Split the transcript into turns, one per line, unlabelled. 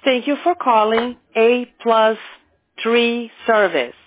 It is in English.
Thank you for calling A Plus 3 Service.